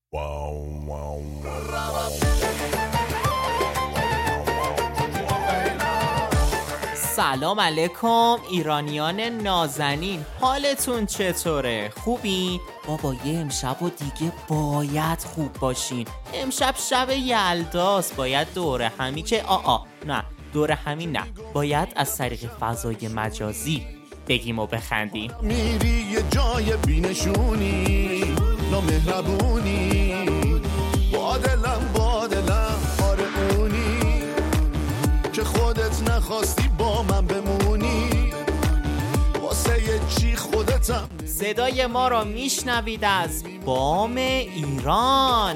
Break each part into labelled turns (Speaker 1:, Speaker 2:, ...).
Speaker 1: سلام علیکم ایرانیان نازنین، حالتون چطوره؟ خوبین؟ بابا یه امشب و دیگه باید خوب باشین. امشب شب یلداست، باید دوره همی که نه دوره همی نه، باید از طریق فضای مجازی بگیم و بخندیم.
Speaker 2: میری یه جای بینشونی نامهربونی، بادلم آره اونی که خودت نخواستی با من بمونی، واسه یه چی خودتم.
Speaker 1: صدای ما رو میشنوید از بام ایران.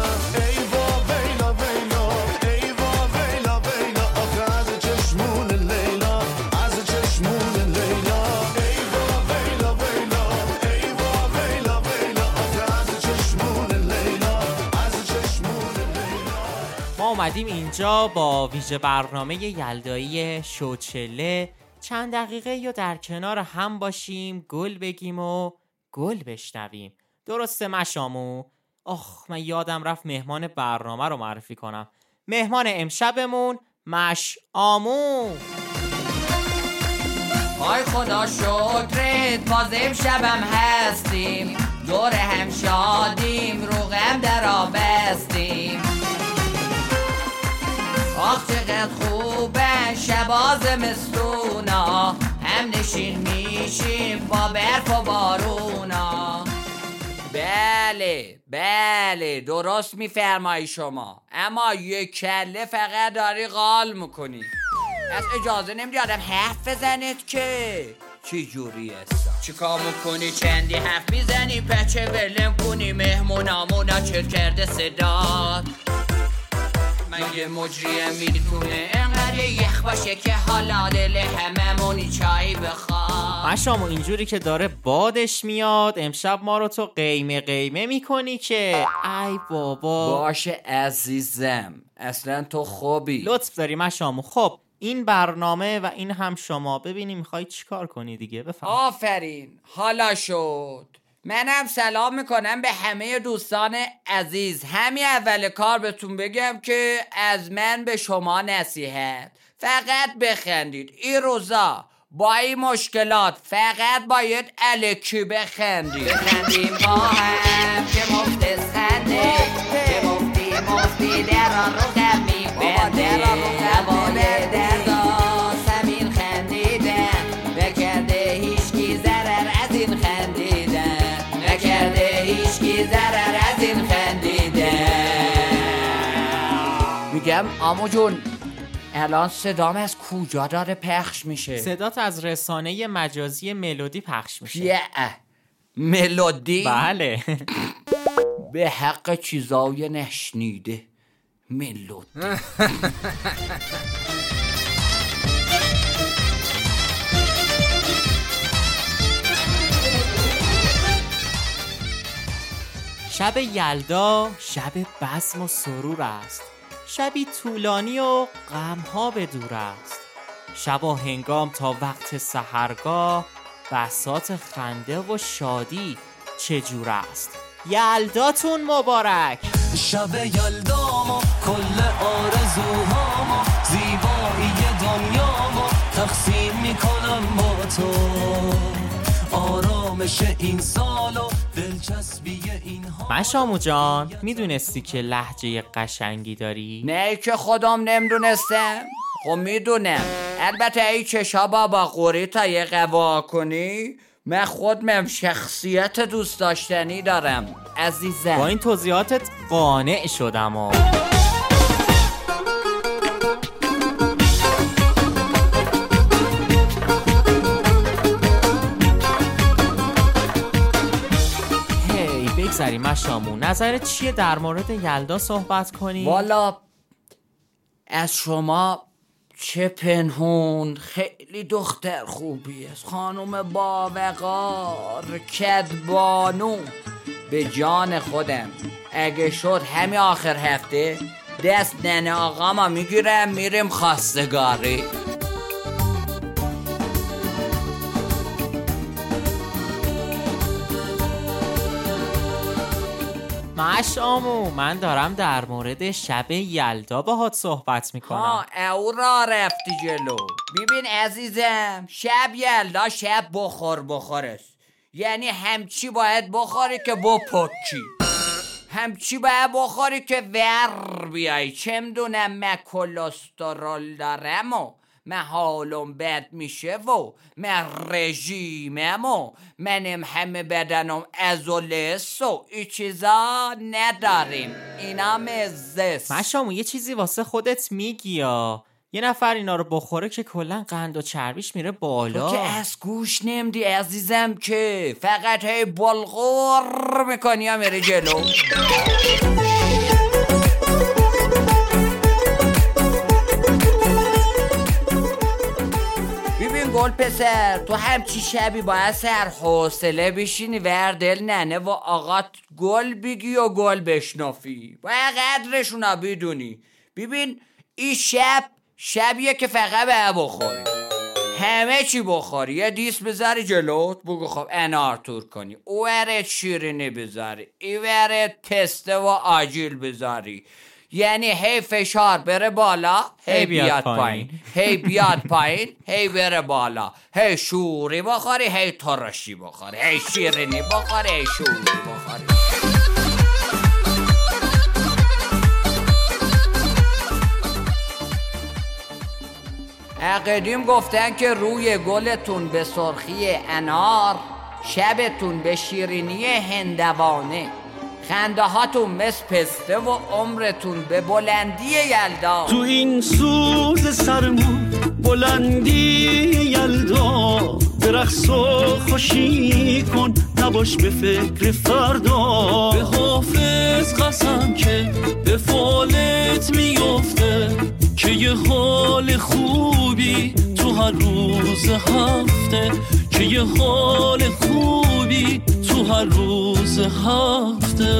Speaker 1: اومدیم اینجا با ویژه برنامه یلدایی شوچله چند دقیقه یا در کنار هم باشیم، گل بگیم و گل بشنویم. درسته مشامو؟ من یادم رفت مهمان برنامه رو معرفی کنم. مهمان امشبمون مشامو.
Speaker 3: آی خدا شکرت باز امشبم هستیم، دور هم شادیم، رو غم در آبستیم. آخ چقدر خوبه شبا زمستونا، هم نشین میشیم با برف و بارونا. بله درست میفرمایی شما، اما یک کله فقط داری قال میکنی. از اجازه نمیدی آدم حرف بزنید که چی جوری هستا؟ چی کار میکنی چندی حرف میزنی، پچه ولم کنی مهمونامونا چل کرده صدات. من یه مجریم میتونه انقدر یخ باشه که حالا دل هممونی چایی بخواد.
Speaker 1: مشامو اینجوری که داره بادش میاد امشب ما رو تو قیمه میکنی که ای بابا.
Speaker 3: باشه عزیزم، اصلا تو خوبی،
Speaker 1: لطف داری مشامو. خب این برنامه و این هم شما، ببینی میخوای چی کار کنی دیگه، بفهم.
Speaker 3: آفرین حالا شد. منم سلام میکنم به همه دوستان عزیز. همین اول کار بهتون بگم که از من به شما نصیحت، فقط بخندید. این روزا با این مشکلات فقط باید الکی بخندید. بخندیم با هم که مفت خنده، که مفتی در رو غم میبنده. هوای دردا سمین خندیدن، نکرده هیچکی ضرر از این خندیدن، نکرده هیچکی ضرر از این خندیدن. میگم عمو جون الان صدام از کجا داره پخش میشه؟
Speaker 1: صدات از رسانه مجازی ملودی پخش میشه.
Speaker 3: ملودی؟
Speaker 1: بله.
Speaker 3: به حق چیزای نشنیده ملودی.
Speaker 1: شب یلدا شب بزم و سرور است، شبی طولانی و غمها به دور است. شب و هنگام تا وقت سحرگاه، بساط خنده و شادی چجور است. یلداتون مبارک.
Speaker 4: شب یلدامو کل آرزوهامو، زیبایی دنیامو تقسیم میکنم با تو، آرامش این سالو دلچسبی اینها.
Speaker 1: مشامو جان میدونستی که لهجه قشنگی داری؟
Speaker 3: نه که خودم نمیدونستم. خب میدونم، البته ای چشا بابا قوری تا یه قوا کنی، من خودم شخصیت دوست داشتنی دارم عزیزم.
Speaker 1: با این توضیحاتت قانع شدم. بگذاریم مشامو، نظرت چیه در مورد یلدا صحبت کنی؟
Speaker 3: والا از شما چه پنهون، خیلی دختر خوبی است، خانم باوقار کدبانو. به جان خودم اگه شد همین آخر هفته دست ننه آقا ما میگیرم میریم خواستگاری.
Speaker 1: مشامو من دارم در مورد شب یلدا باهات صحبت میکنم.
Speaker 3: او را رفتی جلو. ببین عزیزم، شب یلدا شب بخور است. یعنی همچی باید بخوری که بپکی، همچی باید بخوری که ور بیایی. چه میدونم من کلسترول دارم و من حالم بد میشه و من رژیمم و منم همه بدنم ازولست و این چیزا نداریم. اینا مزست.
Speaker 1: مشامو یه چیزی واسه خودت میگی یا یه نفر اینا رو بخوره که کلا قند و چربیش میره بالا.
Speaker 3: تو که از گوش نمیدی عزیزم، که فقط هی بلغور میکنی یا میره جلو. ببین گل پسر، تو همچی شبی باید سر حوصله بشینی ور دل ننه و آقات گل بگی و گل بشنافی، باید قدرشونا بدونی. ببین این شبیه که فقط به بخوری، همه چی بخوری. یه دیس بذاری جلوت بگو خب انار تور کنی، اوره شیرینی بذاری، ایوره تسته و آجیل بذاری. یعنی هی فشار بره بالا هی بیاد پایین، هی بیاد پایین هی بره بالا. هی شوری بخوری هی ترشی بخوری، هی شیرینی بخوری هی شوری بخوری. قدیم گفتن که روی گلتون به سرخی انار، شبتون به شیرینی هندوانه، خنده هاتون مثل پسته و عمرتون به بلندی یلدا.
Speaker 4: تو این سوز سرمون بلندی یلدا، به رقص و خوشی کن نباش به فکر فردا. به حافظ قسم که به فالت میفته، که یه حال خوبی تو هر روز هفته، که یه حال خوبی تو هر روز هفته.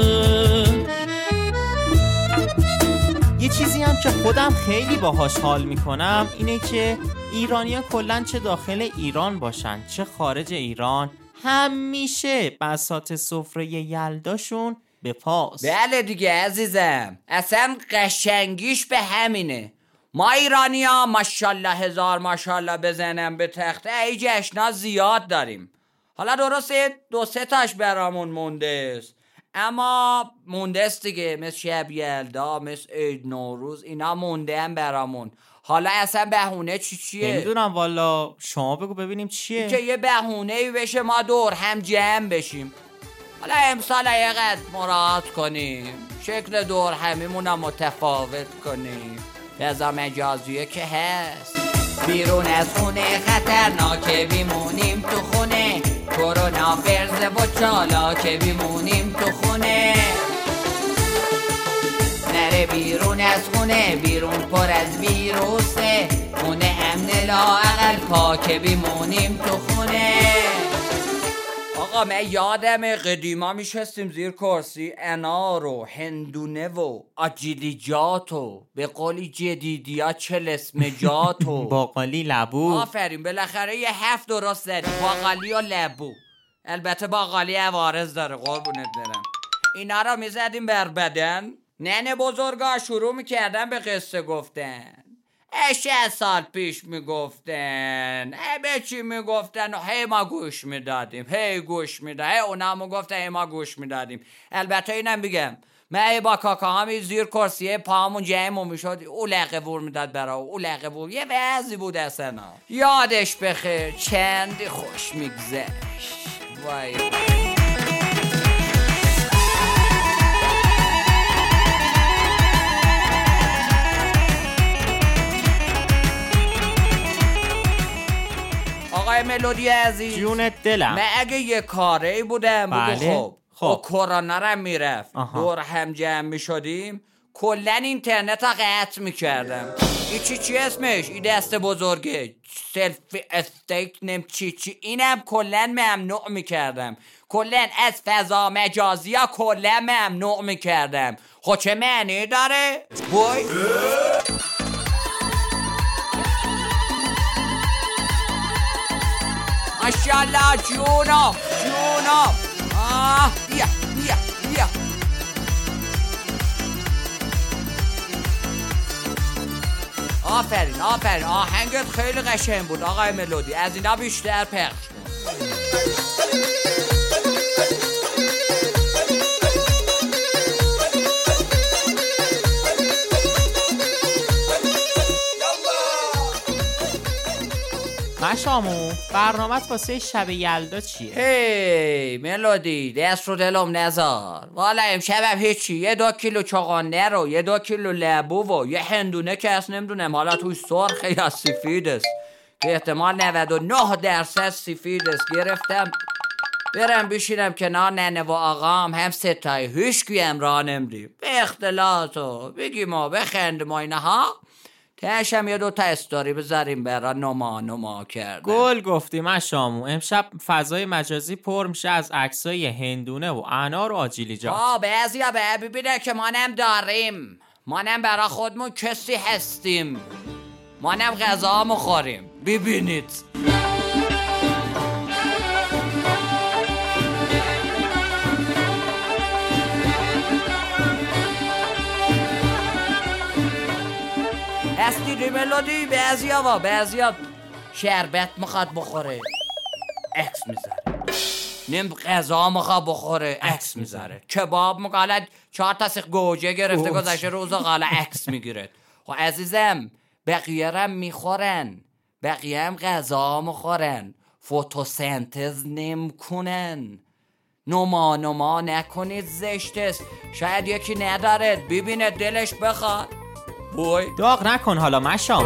Speaker 1: یه چیزی هم که خودم خیلی باهاش حال میکنم اینه که ایرانی‌ها کلاً چه داخل ایران باشن چه خارج ایران، همیشه بساط سفره یلداشون به پاس.
Speaker 3: بله دیگه عزیزم، اصلا قشنگیش به همینه. ما ایرانی ها ماشالله هزار ماشالله بزنم به تخته، ای جشنا زیاد داریم. حالا درسته 2-3 تاش برامون مونده است، اما مونده است دیگه، مثل شب یلدا، مثل عید نوروز، اینا مونده هم برامون. حالا اصلا بهونه چیه؟
Speaker 1: نمیدونم والا، شما بگو ببینیم چیه
Speaker 3: که یه بهونه‌ای بشه ما دور هم جمع بشیم. حالا امسال یه قد مراعات کنیم، شکل دور همیمون هم متفاوت کنیم. رضا مجازیه که هست، بیرون از خونه خطرناکه بیمونیم تو خونه، کرونا فرزه و چالاکه بیمونیم تو خونه. نره بیرون از خونه، بیرون پر از ویروسه، خونه امن لااقل پاکه بیمونیم تو خونه. آقا من یادم قدیما میشستیم زیر کرسی انار و هندونه و آجیلیجات و به قولی جدیدیا چلسمجات و
Speaker 1: باقالی لبو.
Speaker 3: آفرین، بالاخره یه 7 درست زدی، باقالی و لبو. البته باقالی عوارض داره قربونت برم. اینا رو میزدیم بر بدن. ننه بزرگا شروع میکردن به قصه گفتن. 60 سال پیش میگفتن، به چی میگفتن و هی ما گوش میدادیم، هی گوش میدادیم، اونا میگفتن هی ما گوش میدادیم. البته اینم بگم من با کاکاهامی زیر کرسیه پامون جمع میشد، او لقه وور میداد برا او لقه وور، یه وضعی بود اصلا. یادش بخیر چندی خوش میگذشت. وای آقای ملودی عزیز،
Speaker 1: جونت دلم.
Speaker 3: من اگه یه کاری بودم
Speaker 1: بله؟
Speaker 3: خب کرونا رو میرفت دور هم جمع میشدیم، کلن اینترنت رو قطع میکردم. این چی اسمش؟ این دست بزرگه سلف استیک نم چی اینم کلن ممنوع میکردم. کلن از فضا مجازی ها کلن ممنوع میکردم. خب چه معنی داره؟ بوی ماشاءالله جونم. بیا آفرین آهنگت خیلی قشنگ بود آقای ملودی، از اینا بیشتر پخش کن.
Speaker 1: مشامو برنامه‌ت واسه شب یلدا چیه؟
Speaker 3: هی ملودی دست رو دلم نذار، والا امشبم هیچی، 2 کیلو چغندر رو 2 کیلو لبو و یه هندونه که اصلا نمیدونم حالا توی سرخ یا سفید است که احتمال 99% سفید است گرفتم برم بشینم کنار ننه و آقام، هم ستای هیچکی امراه نمیدیم به اختلاط و بگیم و بخندیم و اینها، تهشم یه 2 استوری بذاریم برا نما کردن.
Speaker 1: گل گفتی مشامو، امشب فضای مجازی پر میشه از عکسای هندونه و انار و آجیلیجات.
Speaker 3: بعضیا ببینه که مانم داریم، مانم برا خودمون کسی هستیم، مانم غذا مخوریم، ببینید. هستی ملودی بعضیا شربت میخواد بخوره عکس میذاره، نیم غذا میخواد بخوره عکس میذاره، کباب میگالد 4 تا سیخ گوجه گرفته گذشته روزا قالا عکس میگیره. خب عزیزم بقیه هم میخورن، بقیه هم غذا میخورن، فتوسنتز نمیکنن، نما نکنید، زشت است، شاید یکی نداره ببینه دلش بخواد. بوی
Speaker 1: داغ نکن حالا مشام.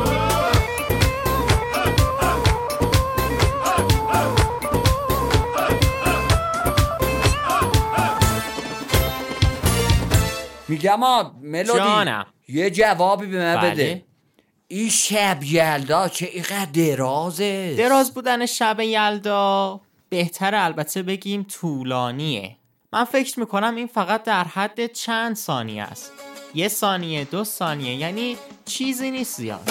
Speaker 3: میگم ملودی
Speaker 1: جانم.
Speaker 3: یه جوابی به من
Speaker 1: بله؟
Speaker 3: بده، این شب یلدا چه اینقدر درازه؟
Speaker 1: دراز بودن شب یلدا بهتره البته بگیم طولانیه. من فکر میکنم این فقط در حد چند ثانیه است، 1 ثانیه 2 ثانیه، یعنی چیزی نیست زیاد.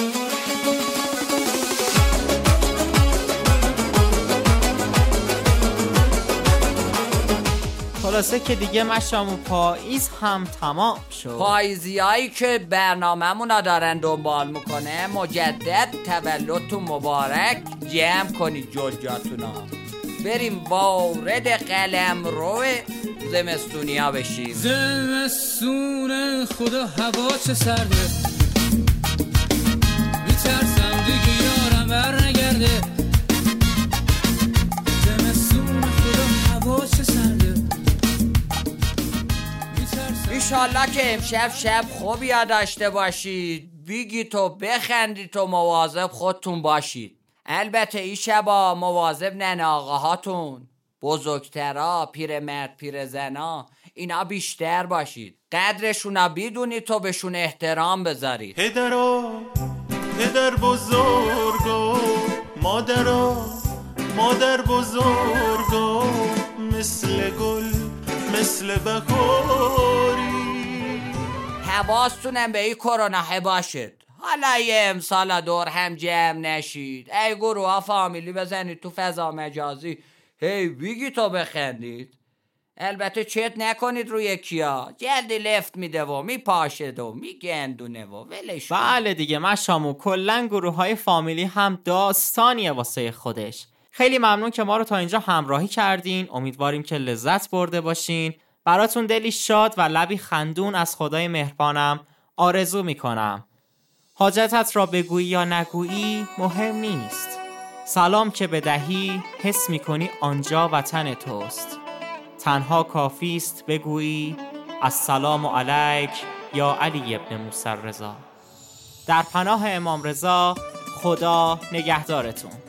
Speaker 1: خلاصه که دیگه مشامو پاییز هم تمام شد.
Speaker 3: پاییزیایی که برنامه‌مون دارن دنبال میکنه مجدد تولدتون مبارک، جمع کنید جلجاتونا، بریم وارد قلمرو زمستونیا بشیم.
Speaker 5: زمستون خدا هوا چه سرده، میترسم دیگه یارم بر نگرده، زمستون خدا هوا چه سرده،
Speaker 3: ایشالله که امشب شب خوبی داشته باشید، بگید و بخندید و مواظب خودتون باشید. البته این شبا مواظب ننه آقاهاتون، بزرگترا، پیرمرد پیرزنا، اینا بیشتر باشید، قدرشونا بدونید تو بهشون احترام بذارید.
Speaker 2: پدر بزرگا، مادر بزرگا، مثل گل مثل بهاری.
Speaker 3: حواستونم به این کرونا باشید، حالا یه امسال دور هم جمع نشید، ای گروه ها فامیلی بزنید تو فضا مجازی، هی بگی تو بخندید، البته چت نکنید روی کیا، جلدی لفت میده و میپاشد و میگندونه و ولش.
Speaker 1: بله دیگه مشامو، کلن گروه های فامیلی هم داستانیه واسه خودش. خیلی ممنون که ما رو تا اینجا همراهی کردین، امیدواریم که لذت برده باشین. براتون دلی شاد و لبی خندون از خدای مهربانم آرزو میکنم. حاجتت را بگویی یا نگویی مهم نیست، سلام که بدهی حس میکنی آنجا وطن توست، تنها کافی است بگویی السلام علیک یا علی ابن موسی رضا. در پناه امام رضا، خدا نگهدارتون.